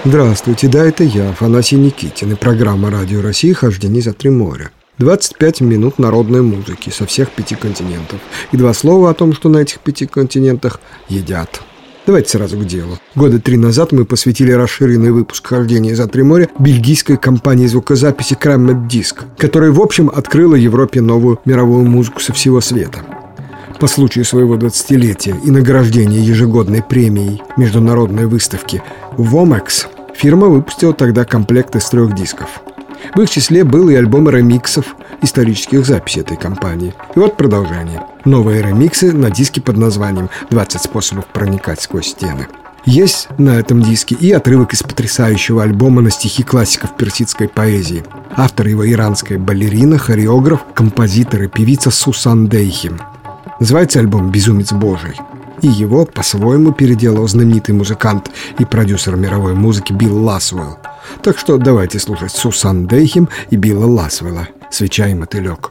Здравствуйте, да, это я, Афанасий Никитин, и программа «Радио России. Хождение за три моря». 25 минут народной музыки со всех 5 континентов. И 2 слова о том, что на этих 5 континентах едят. Давайте сразу к делу. Года 3 назад мы посвятили расширенный выпуск «Хождения за три моря» бельгийской компании звукозаписи Crammed Disc, которая, в общем, открыла Европе новую мировую музыку со всего света. По случаю своего 20-летия и награждения ежегодной премией международной выставки WOMEX фирма выпустила тогда комплект из 3 дисков. В их числе был и альбом ремиксов исторических записей этой компании. И вот продолжение. Новые ремиксы на диске под названием «20 способов проникать сквозь стены». Есть на этом диске и отрывок из потрясающего альбома на стихи классиков персидской поэзии. Автор его иранская балерина, хореограф, композитор и певица Сусан Дейхим. Называется альбом «Безумец Божий». И его по-своему переделал знаменитый музыкант и продюсер мировой музыки Билл Ласвелл. Так что давайте слушать Сусан Дейхим и Билла Ласвелла «Свеча и мотылек».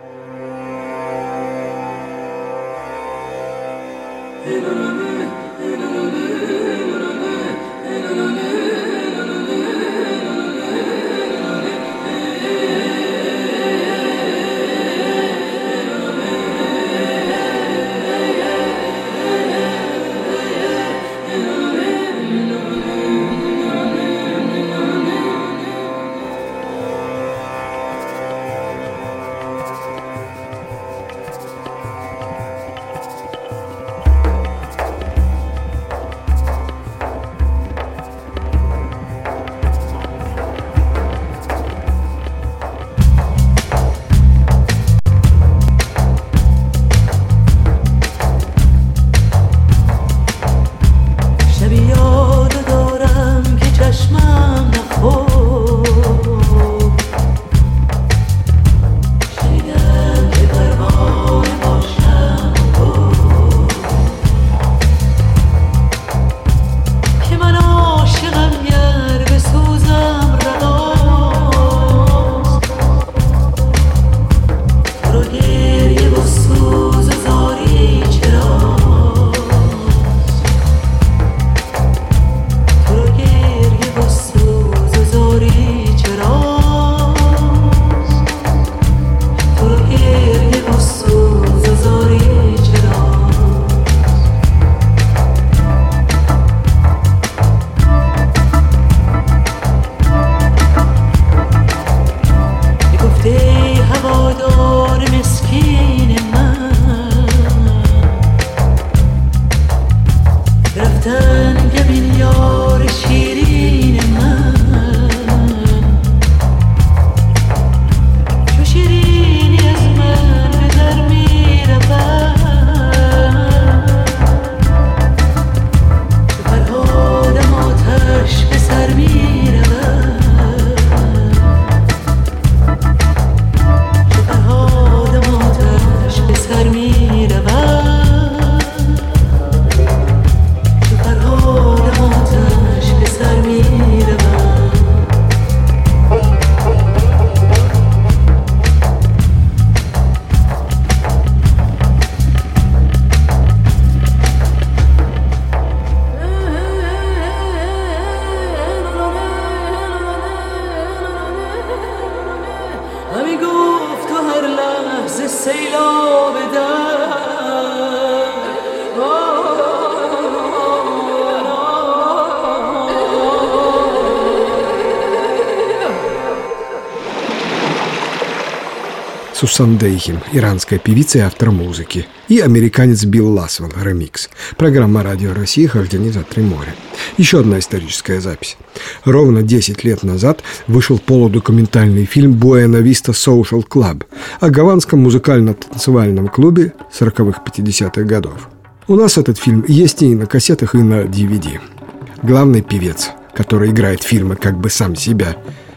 Сусан Дейхим, иранская певица и автор музыки, и американец Билл Ласвелл, ремикс. Программа «Радио России. Хождение за три моря». Еще одна историческая запись. Ровно 10 лет назад вышел полудокументальный фильм «Буэна Виста Social Club» о гаванском музыкально-танцевальном клубе 40-х-50-х годов. У нас этот фильм есть и на кассетах, и на DVD. Главный певец, который играет фильмы как бы сам себя,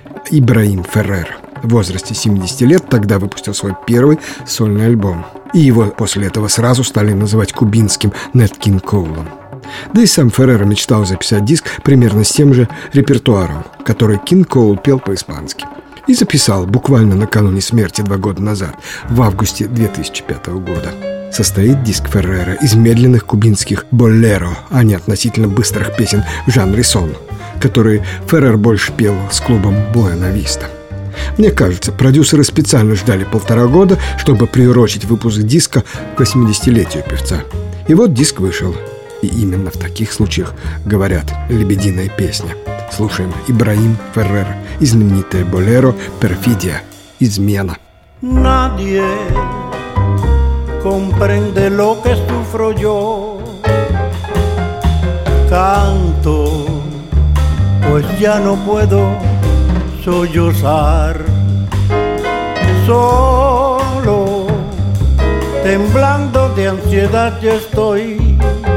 Ибраим Феррер, в возрасте 70 лет тогда выпустил свой первый сольный альбом. И его после этого сразу стали называть кубинским Нэт Кинг Коулом. Да и сам Феррер мечтал записать диск примерно с тем же репертуаром, который Кинг Коул пел по-испански. И записал буквально накануне смерти 2 года назад, в августе 2005 года. Состоит диск Феррера из медленных кубинских болеро, а не относительно быстрых песен в жанре сон, которые Феррер больше пел с клубом Буэна Виста. Мне кажется, продюсеры специально ждали 1,5 года, чтобы приурочить выпуск диска к 80-летию певца. И вот диск вышел. И именно в таких случаях говорят «Лебединая песня». Слушаем Ибраим Феррер и знаменитое болеро «Перфидия» «Измена». Nadie comprende lo que sufro yo. Canto, pues ya no puedo sollozar. Solo, temblando de ansiedad yo estoy.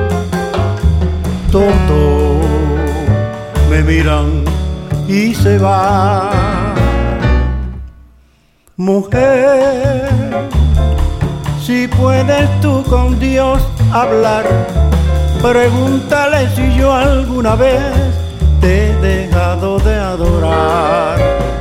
Todos me miran y se van. Mujer, si puedes tú con Dios hablar, pregúntale si yo alguna vez te he dejado de adorar.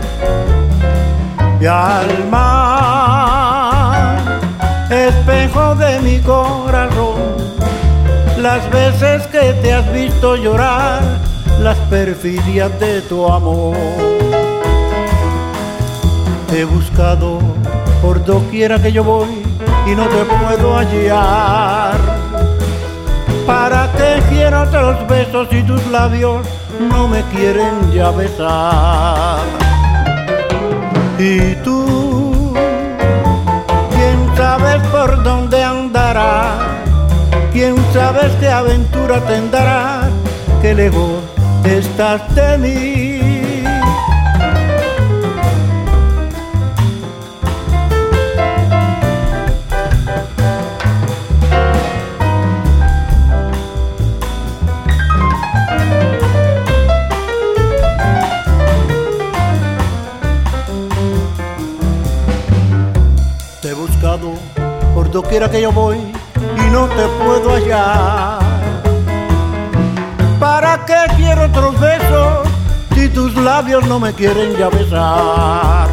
Y al mar, espejo de mi corazón, las veces que te has visto llorar, las perfidias de tu amor. Te he buscado por doquiera que yo voy y no te puedo hallar. ¿Para qué quiero otros besos si tus labios no me quieren ya besar? Y tú, ¿quién sabes por dónde andarás? ¿Quién sabes qué aventura tendrás? Que lejos estás de mí. Te he buscado por doquiera que yo voy y no te puedo hallar. ¿Para qué quiero otros besos si tus labios no me quieren ya besar?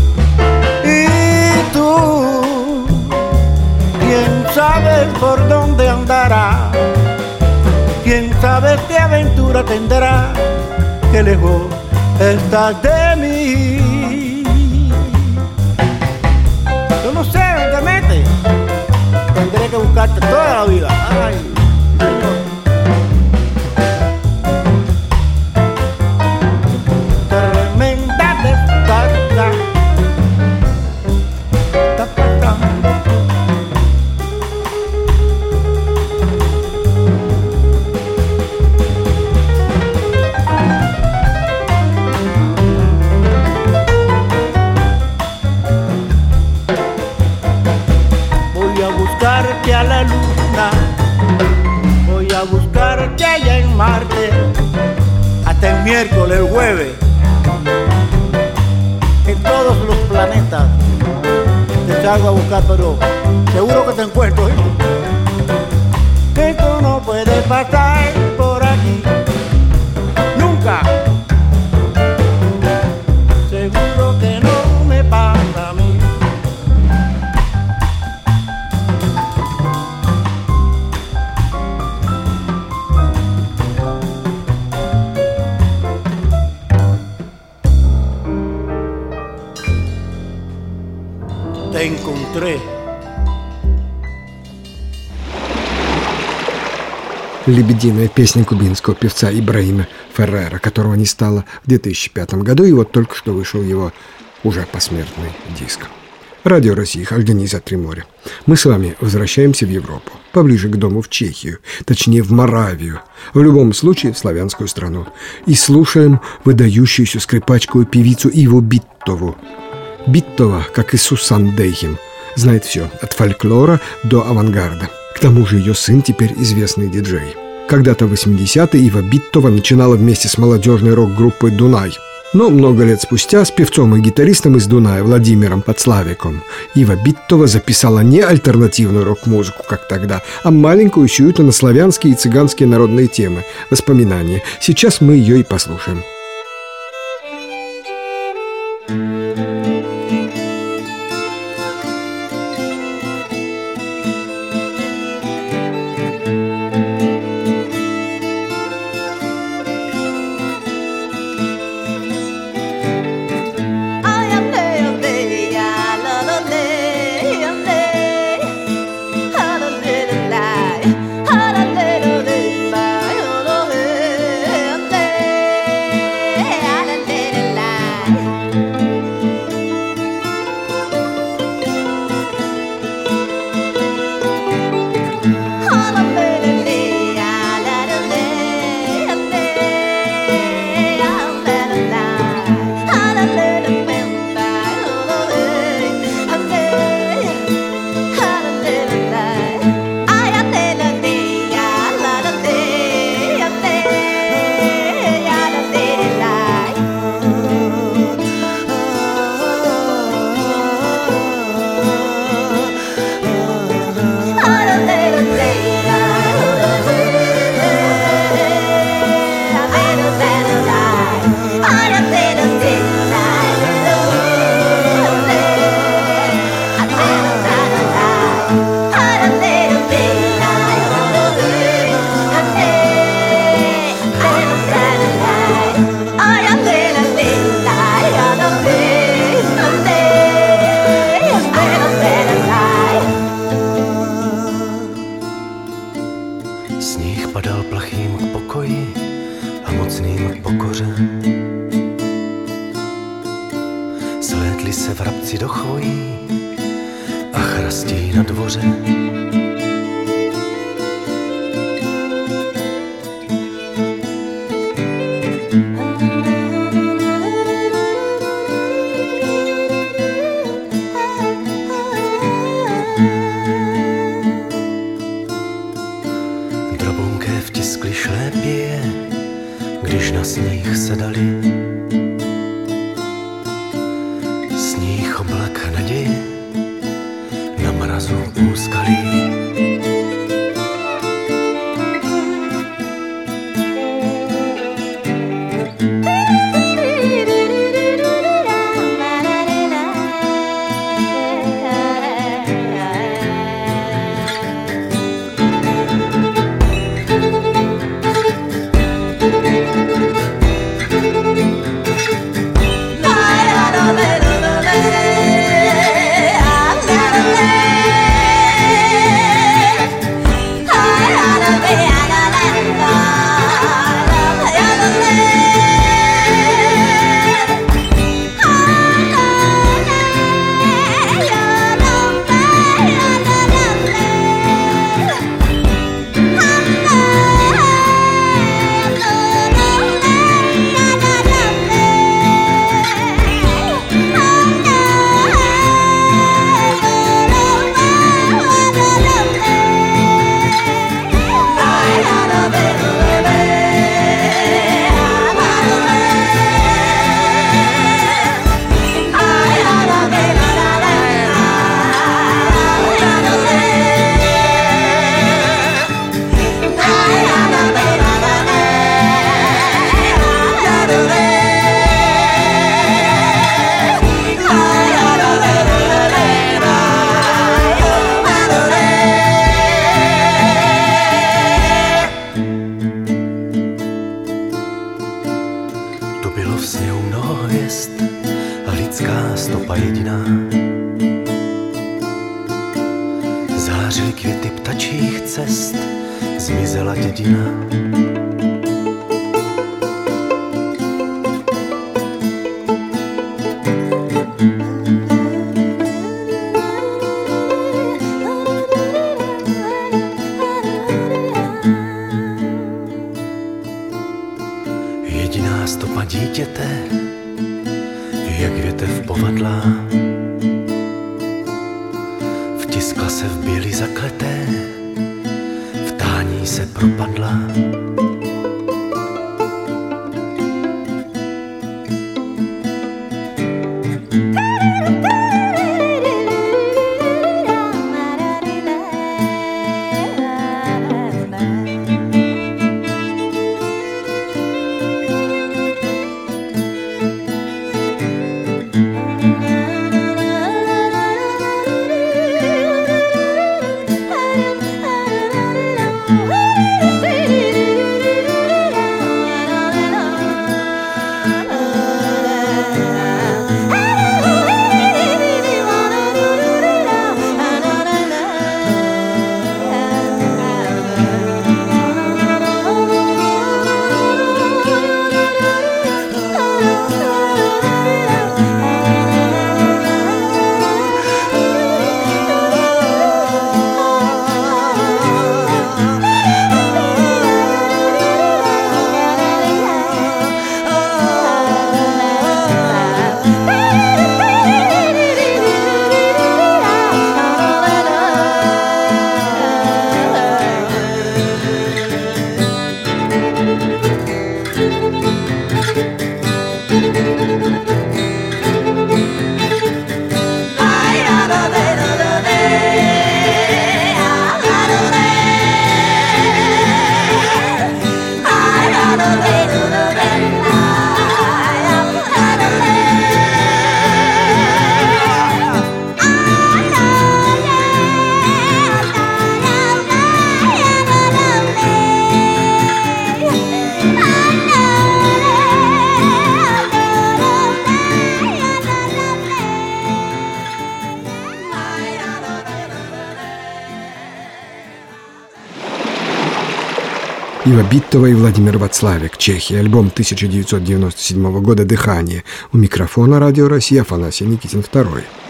Y tú, ¿quién sabe por dónde andará? ¿Quién sabe qué aventura tendrá? Que lejos estás de mí. Yo no sé dónde te metes. Tendré que buscarte toda la vida. Ay, Señor. Tremenda descarga está pasando. Voy a buscarte a la luna, voy a buscarte allá en Marte, hasta el miércoles, el jueves, en todos los planetas te salgo a buscar, pero seguro que te encuentro, ¿eh? Que tú no puedes pasar por aquí, nunca. Seguro que no me pasa a mí. Te encontré. Лебединая песня кубинского певца Ибраима Феррера, которого не стало в 2005 году, и вот только что вышел его уже посмертный диск. Радио России, Хальдени за три моря. Мы с вами возвращаемся в Европу, поближе к дому в Чехию, точнее в Моравию, в любом случае в славянскую страну, и слушаем выдающуюся скрипачку и певицу Иву Биттову. Биттова, как и Сусан Дейхем, знает все, от фольклора до авангарда. К тому же ее сын теперь известный диджей. Когда-то в 80-е Ива Биттова начинала вместе с молодежной рок-группой «Дунай». Но много лет спустя с певцом и гитаристом из Дуная Владимиром Подславиком Ива Биттова записала не альтернативную рок-музыку, как тогда, а маленькую сюиту на славянские и цыганские народные темы, воспоминания. Сейчас мы ее и послушаем. Chrastí na dvoře. Drobonkév tiskli šlépě, když na sníh sedali. Sníh oblak naděje na mrazu úskalí. Stopa jediná. Zářily květy ptačích cest, zmizela dědina. Jediná stopa dítěte, jak větev povadlá, vtiskla se v běli zakleté, v tání se propadla. Ива Биттова и Владимир Вацлавик, Чехия, альбом 1997 года «Дыхание». У микрофона Радио Россия Афанасий Никитин II.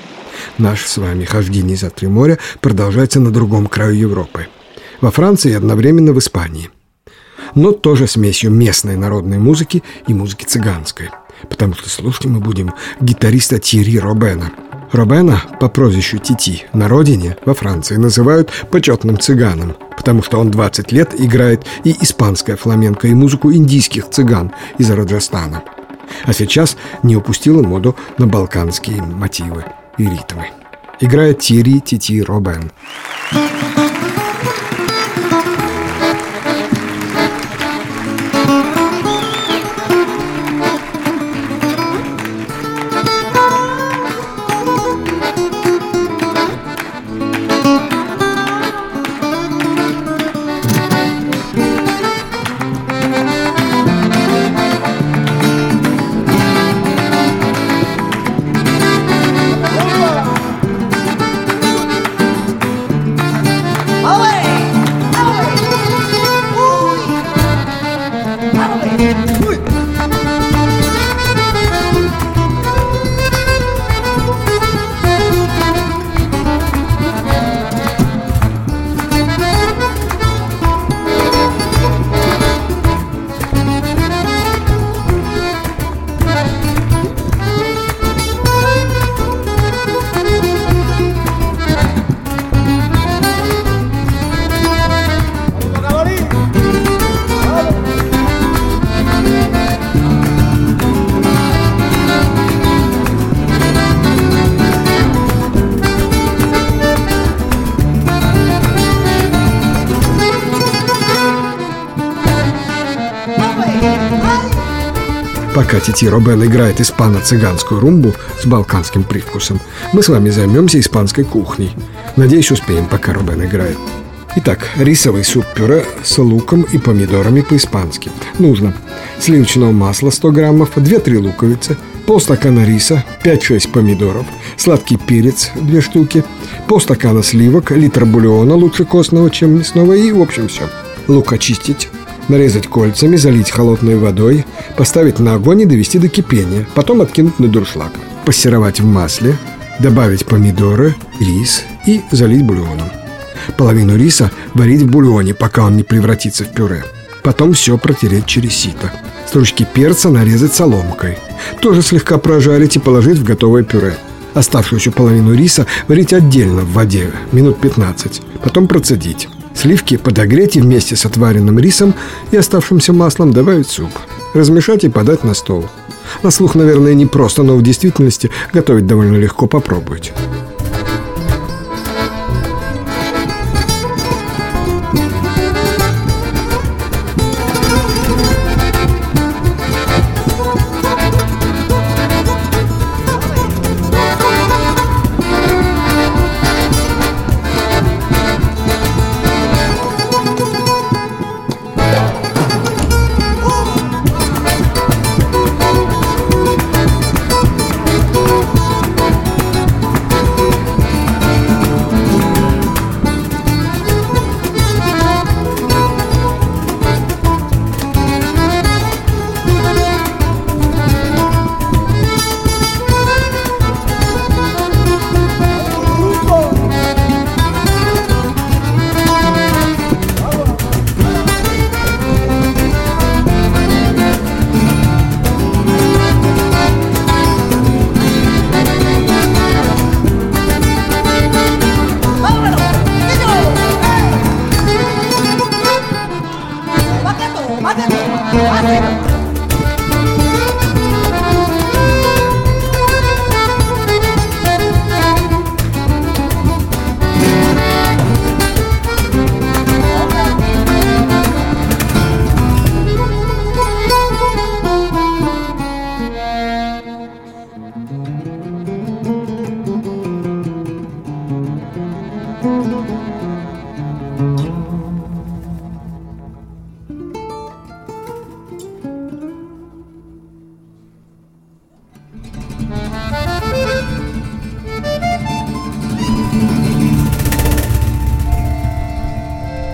наше с вами хождение за 3 моря продолжается на другом краю Европы. Во Франции и одновременно в Испании. Но тоже смесью местной народной музыки и музыки цыганской. Потому что слушать мы будем гитариста Тьерри Робена. Робена по прозвищу Тити на родине, во Франции, называют почетным цыганом, потому что он 20 лет играет и испанское фламенко, и музыку индийских цыган из Раджастана. А сейчас не упустила моду на балканские мотивы и ритмы. Играет Тьерри Тити Робен. Пока Тити Робен играет испано-цыганскую румбу с балканским привкусом, мы с вами займемся испанской кухней. Надеюсь, успеем, пока Робен играет. Итак, рисовый суп-пюре с луком и помидорами по-испански. Нужно сливочного масла 100 граммов, 2-3 луковицы, полстакана риса, 5-6 помидоров, сладкий перец 2 штуки, полстакана сливок, литр бульона, лучше костного, чем мясного, и, в общем, все. Лук очистить, нарезать кольцами, залить холодной водой, поставить на огонь и довести до кипения, потом откинуть на дуршлаг, пассеровать в масле, добавить помидоры, рис и залить бульоном. Половину риса варить в бульоне, пока он не превратится в пюре. Потом все протереть через сито. Стручки перца нарезать соломкой. Тоже слегка прожарить и положить в готовое пюре. Оставшуюся половину риса варить отдельно в воде минут 15. Потом процедить. Сливки подогреть и вместе с отваренным рисом и оставшимся маслом добавить в суп. Размешать и подать на стол. На слух, наверное, непросто, но в действительности готовить довольно легко, попробуйте.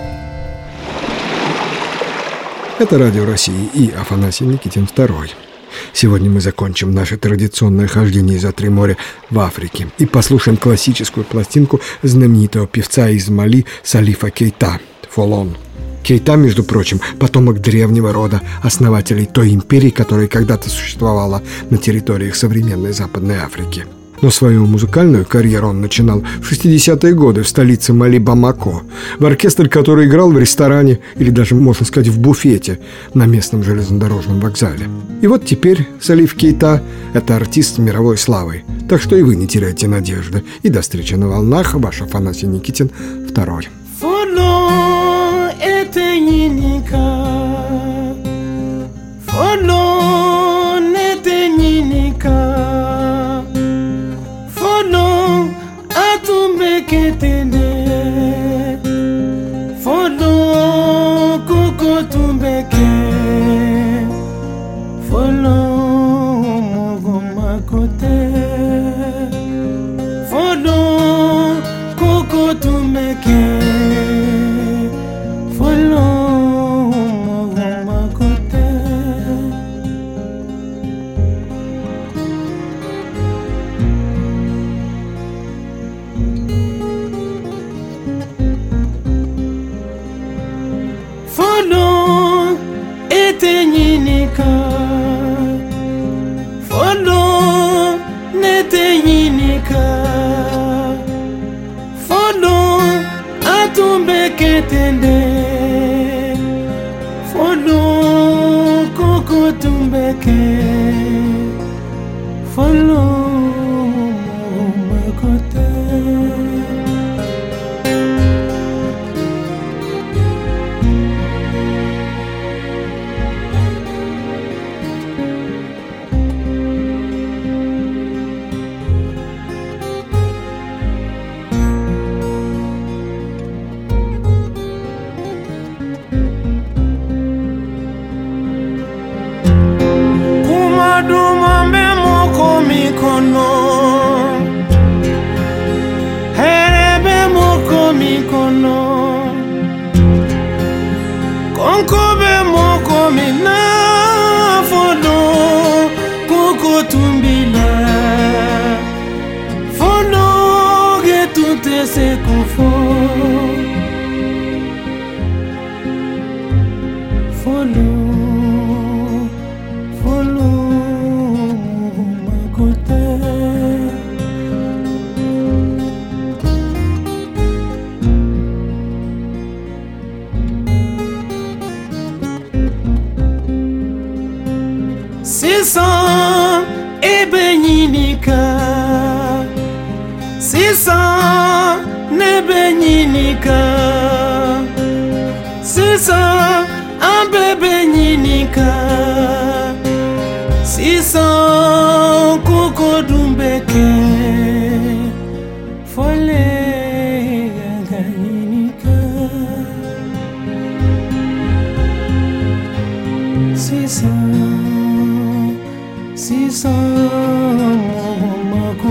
Это Радио России и Афанасий Никитин II. Сегодня мы закончим наше традиционное хождение за 3 моря в Африке и послушаем классическую пластинку знаменитого певца из Мали Салифа Кейта «Фолон». Кейта, между прочим, потомок древнего рода основателей той империи, которая когда-то существовала на территориях современной Западной Африки. Но свою музыкальную карьеру он начинал в 60-е годы в столице Мали Бамако, в оркестре, который играл в ресторане или даже, можно сказать, в буфете на местном железнодорожном вокзале. И вот теперь Салиф Кейта – это артист с мировой славой. Так что и вы не теряйте надежды. И до встречи на волнах. Ваш Афанасий Никитин, 2.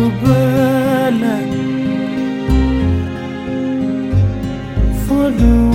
For